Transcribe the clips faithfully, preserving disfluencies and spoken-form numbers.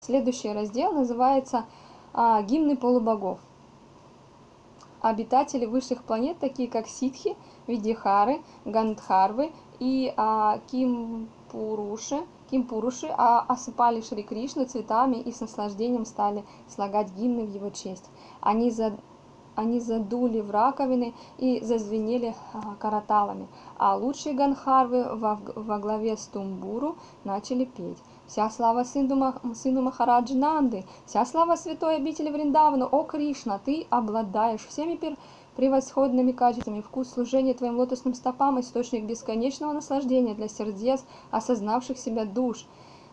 Следующий раздел называется а, «Гимны полубогов». Обитатели высших планет, такие как Ситхи, Видихары, Гандхарвы и а, Кимпуруши, Кимпуруши а, осыпали Шри Кришну цветами и с наслаждением стали слагать гимны в его честь. Они, за, они задули в раковины и зазвенели а, караталами, а лучшие Гандхарвы во, во главе с Тумбуру начали петь. Вся слава сыну, сыну Махараджи Нанды, вся слава святой обители Вриндавану, о Кришна, ты обладаешь всеми пер... превосходными качествами, вкус служения твоим лотосным стопам, источник бесконечного наслаждения для сердец, осознавших себя душ.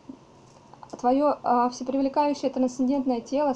Твое а, всепривлекающее трансцендентное тело,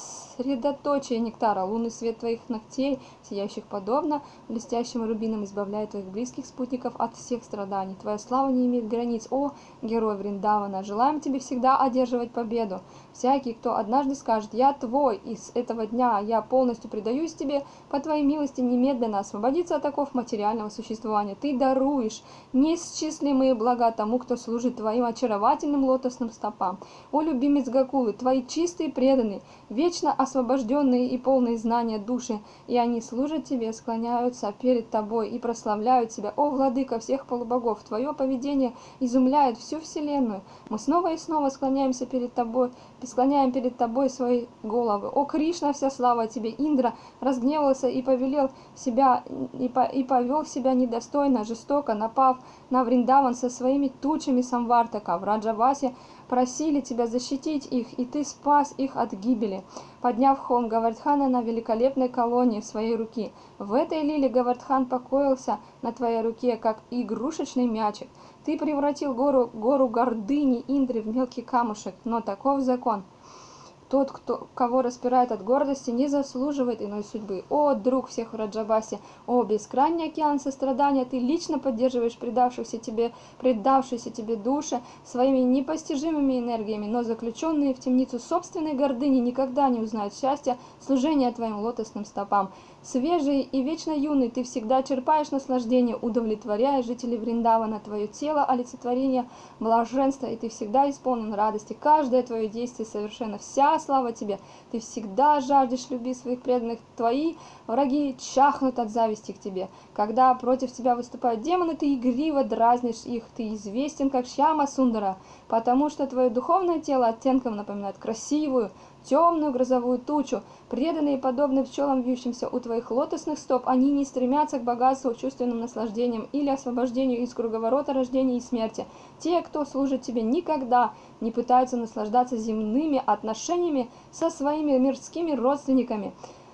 средоточие нектара, лунный свет твоих ногтей, сияющих подобно блестящим рубинам, избавляет твоих близких спутников от всех страданий. Твоя слава не имеет границ, о герой Вриндавана! Желаем тебе всегда одерживать победу. Всякий, кто однажды скажет «Я твой», и с этого дня я полностью предаюсь тебе, по твоей милости немедленно освободиться от оков материального существования. Ты даруешь неисчислимые блага тому, кто служит твоим очаровательным лотосным стопам. О любимец Гакулы, твои чистые преданные, вечно освобожденные и полные знания души, и они служат тебе, склоняются перед тобой и прославляют тебя. О, владыка всех полубогов, твое поведение изумляет всю вселенную. Мы снова и снова склоняемся перед тобой, склоняем перед тобой свои головы. О, Кришна, вся слава тебе! Индра разгневался и повелел себя, и, по, и повел себя недостойно, жестоко, напав на Вриндаван со своими тучами Самвартака. В Раджавасе просили тебя защитить их, и ты спас их от гибели, подняв холм Гавардхана на великолепной колонне в своей руки. В этой лиле Гавардхан покоился на твоей руке, как игрушечный мячик. Ты превратил гору, гору гордыни Индры в мелкий камушек, но таков закон. Тот, кто, кого распирает от гордости, не заслуживает иной судьбы. О, друг всех в Раджабасе, о, бескрайний океан сострадания, ты лично поддерживаешь предавшихся тебе, предавшиеся тебе души своими непостижимыми энергиями, но заключенные в темницу собственной гордыни никогда не узнают счастья служения твоим лотосным стопам. Свежий и вечно юный, ты всегда черпаешь наслаждение, удовлетворяя жителей Вриндавана. Твое тело – олицетворение блаженства, и ты всегда исполнен радости. Каждое твое действие совершенно. Вся слава тебе. Ты всегда жаждешь любви своих преданных. Твои враги чахнут от зависти к тебе. Когда против тебя выступают демоны, ты игриво дразнишь их. Ты известен как Шьяма Сундара, потому что твое духовное тело оттенком напоминает красивую, темную грозовую тучу. Преданные, подобные пчелам, вьющимся у твоих лотосных стоп, они не стремятся к богатству, чувственным наслаждениям или освобождению из круговорота рождения и смерти. Те, кто служит тебе, никогда не пытаются наслаждаться земными отношениями со своими мирскими родственниками.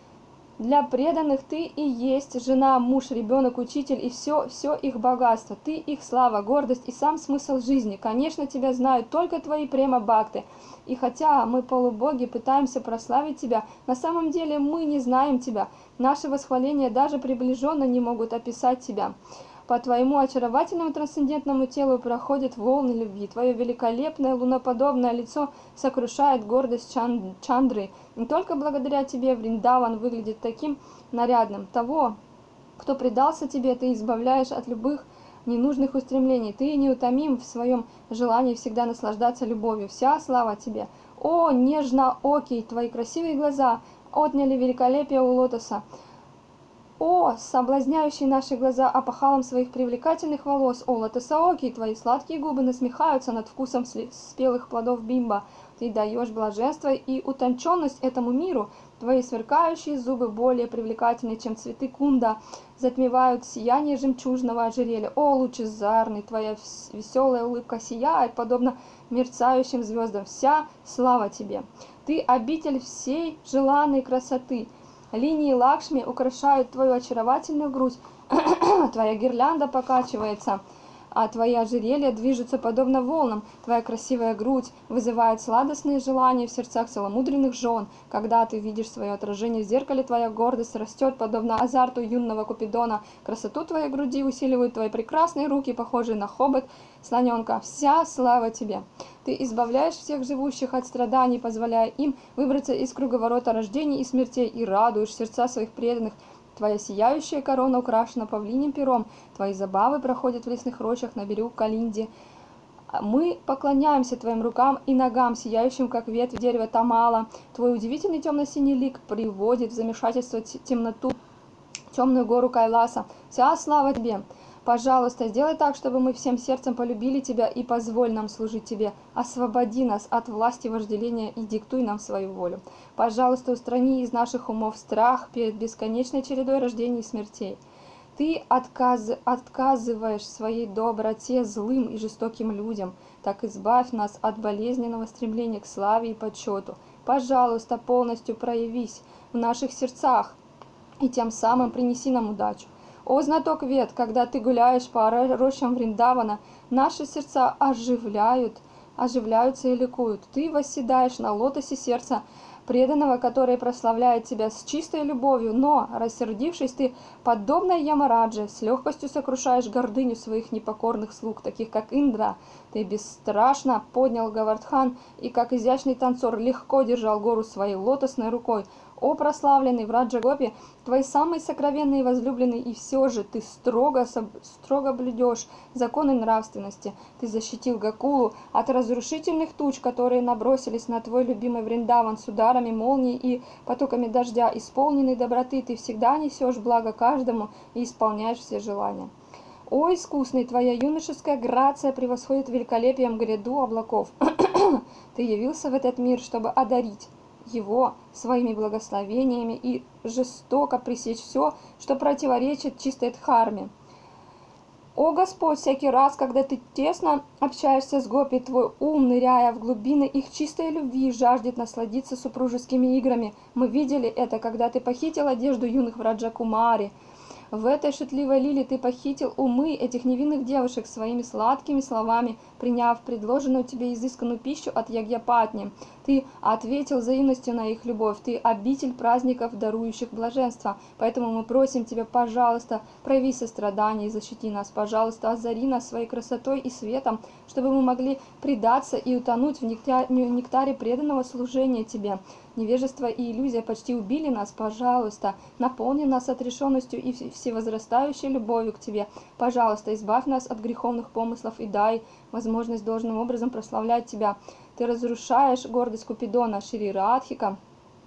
Для преданных ты и есть жена, муж, ребенок, учитель и все, все их богатство. Ты их слава, гордость и сам смысл жизни. Конечно, тебя знают только твои према-бхакты. И хотя мы, полубоги, пытаемся прославить тебя, на самом деле мы не знаем тебя. Наши восхваления даже приближенно не могут описать тебя. По твоему очаровательному трансцендентному телу проходят волны любви. Твое великолепное луноподобное лицо сокрушает гордость Чан Чандры. Не только благодаря тебе Вриндаван выглядит таким нарядным. Того, кто предался тебе, ты избавляешь от любых ненужных устремлений. Ты неутомим в своем желании всегда наслаждаться любовью. Вся слава тебе. О, нежно-окий, твои красивые глаза отняли великолепие у лотоса. О, соблазняющий наши глаза опахалом своих привлекательных волос, о, лотосаоки, твои сладкие губы насмехаются над вкусом спелых плодов бимба. Ты даешь блаженство и утонченность этому миру. Твои сверкающие зубы более привлекательны, чем цветы кунда, затмевают сияние жемчужного ожерелья. О, лучезарный, твоя веселая улыбка сияет, подобно мерцающим звездам. Вся слава тебе. Ты обитель всей желанной красоты. Линии Лакшми украшают твою очаровательную грудь, твоя гирлянда покачивается, а твои ожерелья движутся подобно волнам. Твоя красивая грудь вызывает сладостные желания в сердцах целомудренных жен. Когда ты видишь свое отражение в зеркале, твоя гордость растет, подобно азарту юного Купидона. Красоту твоей груди усиливают твои прекрасные руки, похожие на хобот слоненка. Вся слава тебе! Ты избавляешь всех живущих от страданий, позволяя им выбраться из круговорота рождений и смертей, и радуешь сердца своих преданных. Твоя сияющая корона украшена павлиним пером, твои забавы проходят в лесных рощах на берегу Калинди, Мы поклоняемся твоим рукам и ногам, сияющим, как ветвь дерева Тамала. Твой удивительный темно-синий лик приводит в замешательство темноту, темную гору Кайласа. Вся слава тебе! Пожалуйста, сделай так, чтобы мы всем сердцем полюбили тебя и позволь нам служить тебе. Освободи нас от власти вожделения и диктуй нам свою волю. Пожалуйста, устрани из наших умов страх перед бесконечной чередой рождений и смертей. Ты отказ... отказываешь в своей доброте злым и жестоким людям, так избавь нас от болезненного стремления к славе и почету. Пожалуйста, полностью проявись в наших сердцах и тем самым принеси нам удачу. О, знаток вед, когда ты гуляешь по рощам Вриндавана, наши сердца оживляют, оживляются и ликуют. Ты восседаешь на лотосе сердца преданного, который прославляет тебя с чистой любовью, но, рассердившись, ты, подобно Ямарадже, с легкостью сокрушаешь гордыню своих непокорных слуг, таких как Индра. Ты бесстрашно поднял Гавардхан и, как изящный танцор, легко держал гору своей лотосной рукой. О, прославленный Враджагопи, твой самый сокровенный и возлюбленный, и все же ты строго, строго блюдешь законы нравственности. Ты защитил Гакулу от разрушительных туч, которые набросились на твой любимый Вриндаван с ударами молнии и потоками дождя. Исполненный доброты, ты всегда несешь благо каждому и исполняешь все желания. О, искусный, твоя юношеская грация превосходит великолепием гряду облаков. Ты явился в этот мир, чтобы одарить его своими благословениями и жестоко пресечь все, что противоречит чистой дхарме. О Господь, всякий раз, когда ты тесно общаешься с гопи, твой ум, ныряя в глубины их чистой любви, жаждет насладиться супружескими играми. Мы видели это, когда ты похитил одежду юных Враджакумари. В этой шутливой лиле ты похитил умы этих невинных девушек своими сладкими словами, приняв предложенную тебе изысканную пищу от Ягьяпатни. Ты ответил взаимностью на их любовь, ты обитель праздников, дарующих блаженство. Поэтому мы просим тебя, пожалуйста, прояви сострадание и защити нас, пожалуйста, озари нас своей красотой и светом, чтобы мы могли предаться и утонуть в нектаре преданного служения тебе. Невежество и иллюзия почти убили нас, пожалуйста, наполни нас отрешенностью и всевозрастающей любовью к тебе. Пожалуйста, избавь нас от греховных помыслов и дай возможность должным образом прославлять тебя. Ты разрушаешь гордость Купидона, Шри Радхика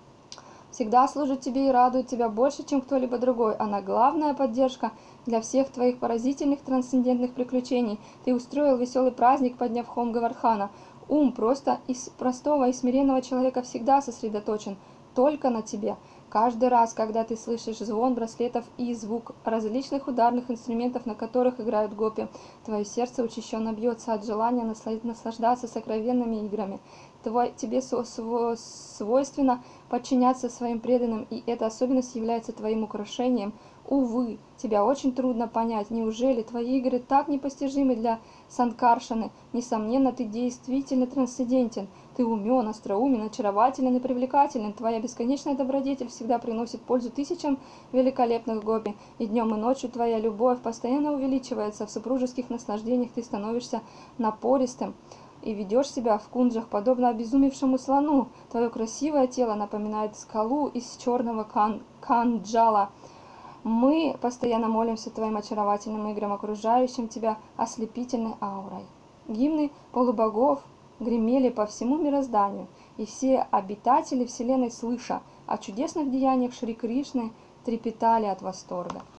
всегда служит тебе и радует тебя больше, чем кто-либо другой. Она главная поддержка для всех твоих поразительных трансцендентных приключений. Ты устроил веселый праздник, подняв холм Гавардхана. Ум просто из простого и смиренного человека всегда сосредоточен только на тебе. Каждый раз, когда ты слышишь звон браслетов и звук различных ударных инструментов, на которых играют гопи, твое сердце учащенно бьется от желания наслаждаться сокровенными играми. Твой, тебе свойственно подчиняться своим преданным, и эта особенность является твоим украшением. Увы, тебя очень трудно понять. Неужели твои игры так непостижимы для Санкаршаны? Несомненно, ты действительно трансцендентен. Ты умен, остроумен, очарователен и привлекателен. Твоя бесконечная добродетель всегда приносит пользу тысячам великолепных гопи. И днем и ночью твоя любовь постоянно увеличивается. В супружеских наслаждениях ты становишься напористым и ведешь себя в кунджах, подобно обезумевшему слону. Твое красивое тело напоминает скалу из черного кан канджала. Мы постоянно молимся твоим очаровательным играм, окружающим тебя ослепительной аурой. Гимны полубогов гремели по всему мирозданию, и все обитатели вселенной, слыша о чудесных деяниях Шри Кришны, трепетали от восторга.